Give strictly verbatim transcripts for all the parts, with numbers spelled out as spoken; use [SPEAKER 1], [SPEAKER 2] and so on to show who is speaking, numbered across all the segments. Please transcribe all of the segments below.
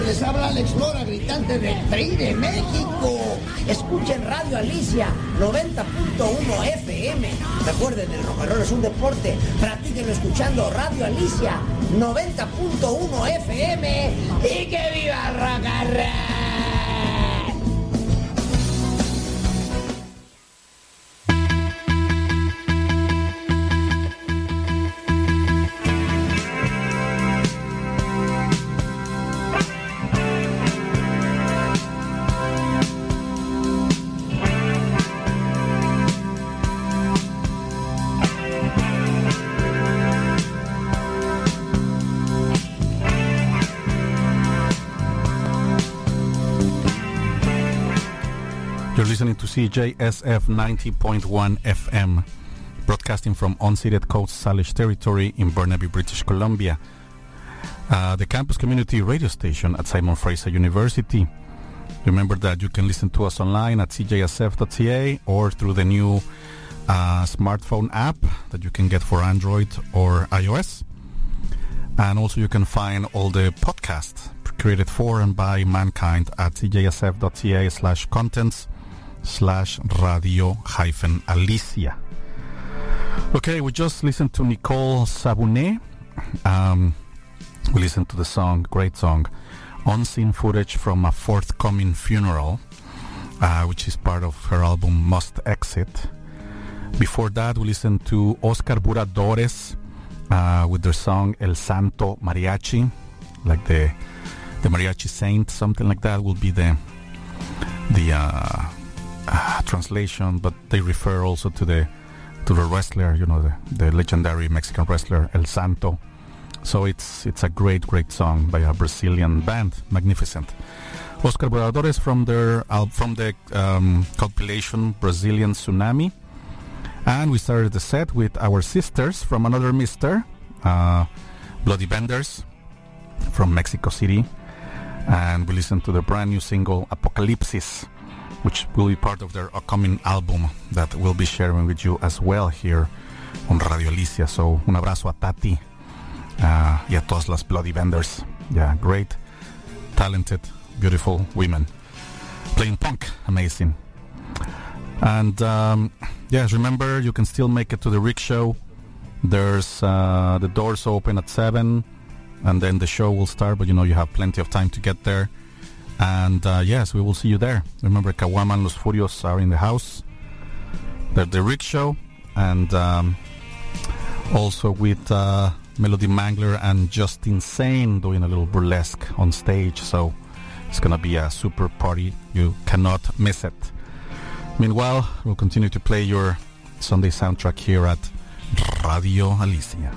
[SPEAKER 1] les habla Alex Lora, gritante del Tri de México. Escuchen Radio Alicia noventa punto uno F M. Recuerden, el rock and roll es un deporte. Practíquenlo escuchando Radio Alicia noventa punto uno F M. ¡Y que viva el rock and roll!
[SPEAKER 2] Listening to C J S F ninety point one F M, broadcasting from unceded Coast Salish territory in Burnaby, British Columbia, uh, the campus community radio station at Simon Fraser University. Remember that you can listen to us online at c j s f dot c a or through the new uh, smartphone app that you can get for Android or iOS. And also you can find all the podcasts created for and by mankind at c j s f dot c a slash contents slash radio hyphen Alicia. Okay, we just listened to Nicole Sabounet. Um, we listened to the song, great song, Unseen Footage from a Forthcoming Funeral, uh, which is part of her album Must Exit. Before that, we listened to Oscar Buradores uh, with their song El Santo Mariachi, like the the mariachi saint, something like that will be the the uh, Uh, translation, but they refer also to the to the wrestler, you know, the, the legendary Mexican wrestler El Santo. So it's it's a great, great song by a Brazilian band, magnificent. Oscar Buradores from their uh, from the um, compilation Brazilian Tsunami, and we started the set with our sisters from another mister, uh, Bloody Benders from Mexico City, and we listened to the brand new single Apocalypsis, which will be part of their upcoming album that we'll be sharing with you as well here on Radio Alicia. So, un abrazo a Tati uh, y a todas las Bloody Benders. Yeah, great, talented, beautiful women playing punk, amazing. And um, yes, remember, you can still make it to the Rick Show. There's uh, the doors open at seven, and then the show will start, but you know you have plenty of time to get there. And uh, yes, we will see you there. Remember, Kawama and Los Furios are in the house. They're the Rick Show, and um, also with uh, Melody Mangler and Just Insane doing a little burlesque on stage. So it's gonna be a super party. You cannot miss it. Meanwhile, we'll continue to play your Sunday soundtrack here at Radio Alicia.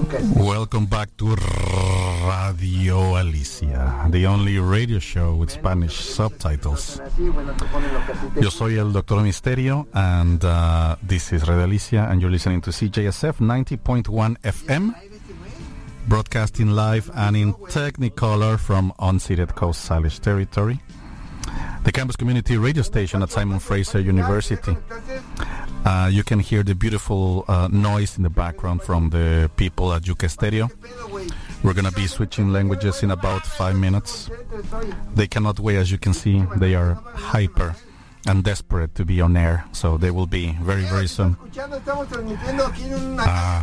[SPEAKER 2] Welcome back to Radio Alicia, the only radio show with Spanish subtitles. Yo soy el Doctor Misterio, and uh, this is Radio Alicia, and you're listening to C J S F ninety point one F M, broadcasting live and in Technicolor from unceded Coast Salish territory, the campus community radio station at Simon Fraser University. Uh, you can hear the beautiful uh, noise in the background from the people at Yucca Stereo. We're going to be switching languages in about five minutes. They cannot wait, as you can see. They are hyper and desperate to be on air, so they will be very, very soon. Uh,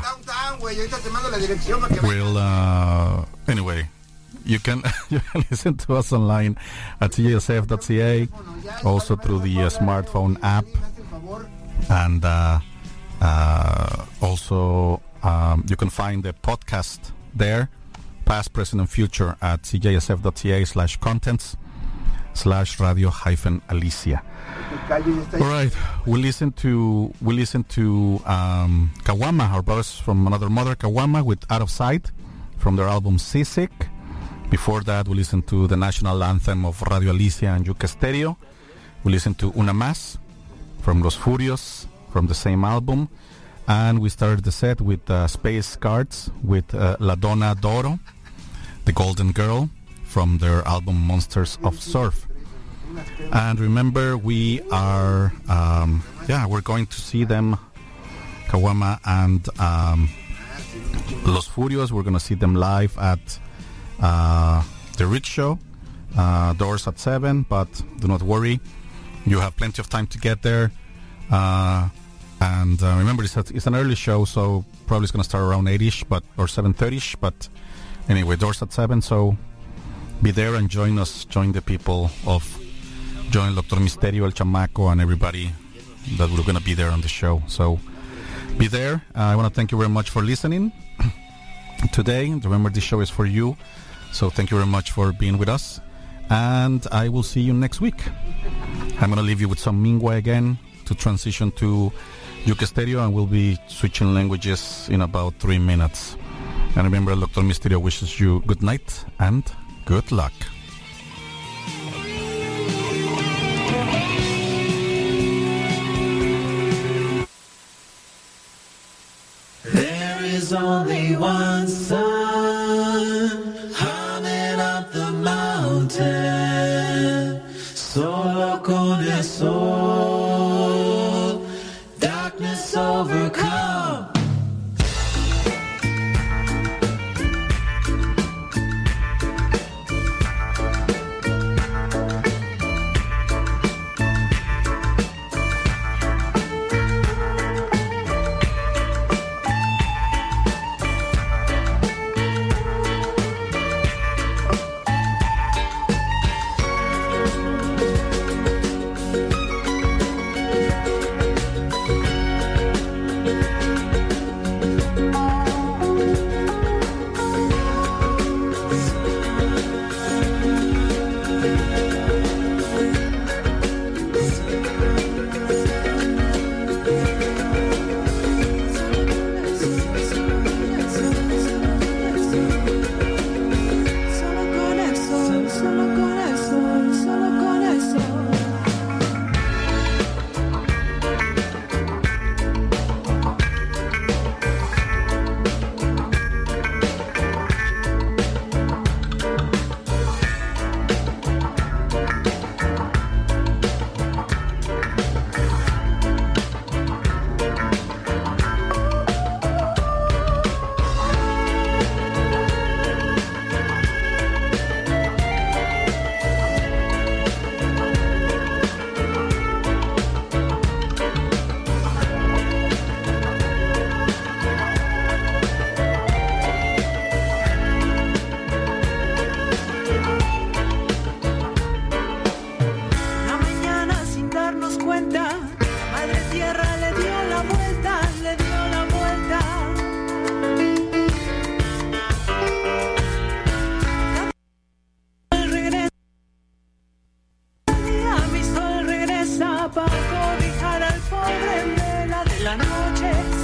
[SPEAKER 2] we'll, uh, anyway, you can, you can listen to us online at c j s f dot c a, also through the uh, smartphone app. And uh, uh, also, um, you can find the podcast there, past, present, and future at c j s f dot c a slash contents slash radio hyphen Alicia. All right, we listen to we listen to um, Kawama, our brothers from another mother, Kawama, with Out of Sight from their album Seasick. Before that, we listened to the national anthem of Radio Alicia and Yucca Stereo. We listened to Una Más from Los Furios, from the same album. And we started the set with uh, Space Cards with uh, La Donna d'Oro, the Golden Girl, from their album Monsters of Surf. And remember, we are, um, yeah, we're going to see them, Kawama and um, Los Furios. We're going to see them live at uh, the Rich Show, uh, doors at seven, but do not worry. You have plenty of time to get there. Uh, and uh, remember, it's, a, it's an early show, so probably it's going to start around eight-ish, but, or seven thirty-ish. But anyway, doors at seven, so be there and join us, join the people of, join Doctor Misterio, El Chamaco, and everybody that we're going to be there on the show. So be there. Uh, I want to thank you very much for listening today. Remember, this show is for you, so thank you very much for being with us. And I will see you next week. I'm going to leave you with some Mingwa again to transition to Yucca Stereo, and we'll be switching languages in about three minutes. And remember, Doctor Misterio wishes you good night and good luck.
[SPEAKER 3] There is only one sun hanging up the mountain, solo con el sol, darkness overcome.
[SPEAKER 4] Para cobijar al pobre en vela de la noche.